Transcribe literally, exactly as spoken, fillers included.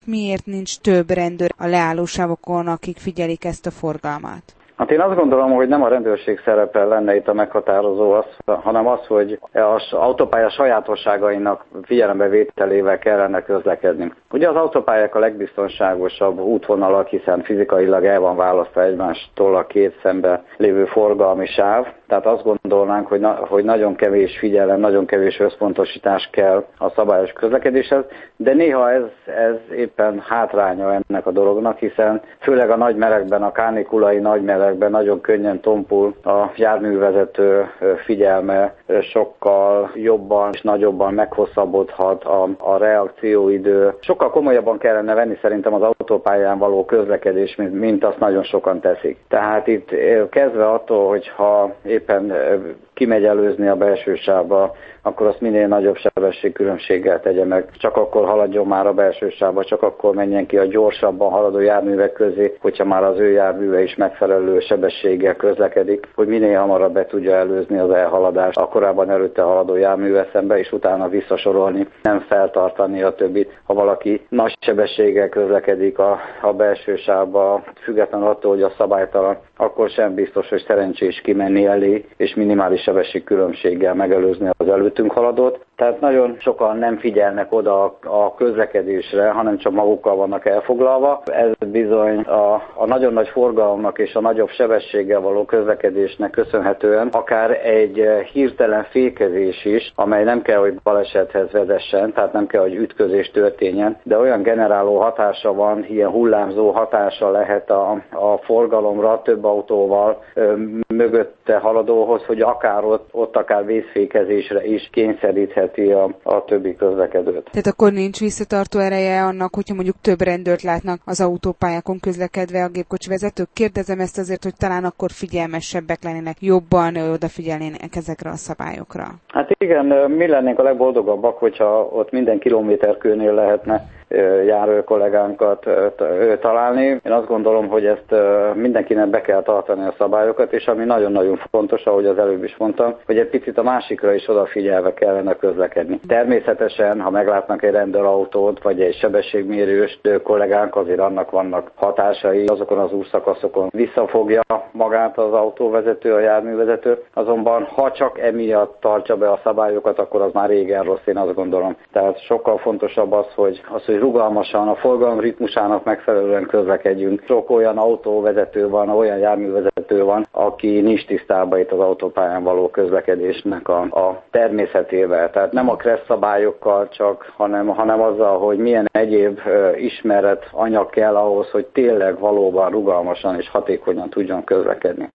miért nincs több rendőr a leállósávokon, akik figyelik ezt a forgalmat? Hát én azt gondolom, hogy nem a rendőrség szerepe lenne itt a meghatározó, az, hanem az, hogy az autópálya sajátosságainak figyelembevételével kellene közlekedni. Ugye az autópályák a legbiztonságosabb útvonalak, hiszen fizikailag el van választva egymástól a két szembe lévő forgalmi sáv. Tehát azt gondolnánk, hogy, na, hogy nagyon kevés figyelem, nagyon kevés összpontosítás kell a szabályos közlekedéshez, de néha ez, ez éppen hátránya ennek a dolognak, hiszen főleg a nagy melegben, a kánikulai nagy melegben nagyon könnyen tompul a járművezető figyelme, sokkal jobban és nagyobban meghosszabbodhat a, a reakcióidő. Sokkal komolyabban kellene venni szerintem az autópályán való közlekedés, mint, mint azt nagyon sokan teszik. Tehát itt kezdve attól, hogyha éppen kimegy előzni a belső sávba, akkor azt minél nagyobb sebességkülönbséggel tegye meg. Csak akkor haladjon már a belső sávba, csak akkor menjen ki a gyorsabban haladó járművek közé, hogyha már az ő járműve is megfelelő sebességgel közlekedik, hogy minél hamarabb be tudja előzni az elhaladást a korábban előtte haladó járművel szembe, és utána visszasorolni, nem feltartani a többit. Ha valaki nagy sebességgel közlekedik a, a belső sávba, függetlenül attól, hogy a szabálytalan, akkor sem biztos, hogy szerencsés kimenni elé, és minimális sebességkülönbséggel megelőzni az előttünk haladót. Tehát nagyon sokan nem figyelnek oda a közlekedésre, hanem csak magukkal vannak elfoglalva. Ez bizony a, a nagyon nagy forgalomnak és a nagyobb sebességgel való közlekedésnek köszönhetően akár egy hirtelen fékezés is, amely nem kell, hogy balesethez vezessen, tehát nem kell, hogy ütközés történjen, de olyan generáló hatása van, ilyen hullámzó hatása lehet a, a forgalomra több autóval ö, mögötte haladóhoz, hogy akár ott, ott akár vészfékezésre is kényszerítheti a, a többi közlekedőt. Tehát akkor nincs visszatartó ereje annak, hogyha mondjuk több rendőrt látnak az autópályákon közlekedve a gépkocsi vezetők? Kérdezem ezt azért, hogy talán akkor figyelmesebbek lennének, jobban odafigyelnének ezekre a szabályokra. Hát igen, mi lennénk a legboldogabbak, hogyha ott minden kilométerkőnél lehetne járő kollégánkat találni. Én azt gondolom, hogy ezt mindenkinek be kell tartani a szabályokat, és ami nagyon-nagyon fontos, ahogy az előbb is mondtam, hogy egy picit a másikra is odafigyelve kellene közlekedni. Természetesen, ha meglátnak egy rendőrautót, vagy egy sebességmérőst kollégánk, azért annak vannak hatásai, azokon az útszakaszokon visszafogja magát az autóvezető, a járművezető, azonban ha csak emiatt tartja be a szabályokat, akkor az már régen rossz, én azt gondolom. Tehát sokkal fontosabb az, hogy, az, hogy rugalmasan, a forgalom ritmusának megfelelően közlekedjünk. Sok olyan autóvezető van, olyan járművezető van, aki nincs tisztában itt az autópályán való közlekedésnek a, a természetével. Tehát nem a kressz szabályokkal csak, hanem, hanem azzal, hogy milyen egyéb uh, ismeret anyag kell ahhoz, hogy tényleg valóban rugalmasan és hatékonyan tudjon közlekedni.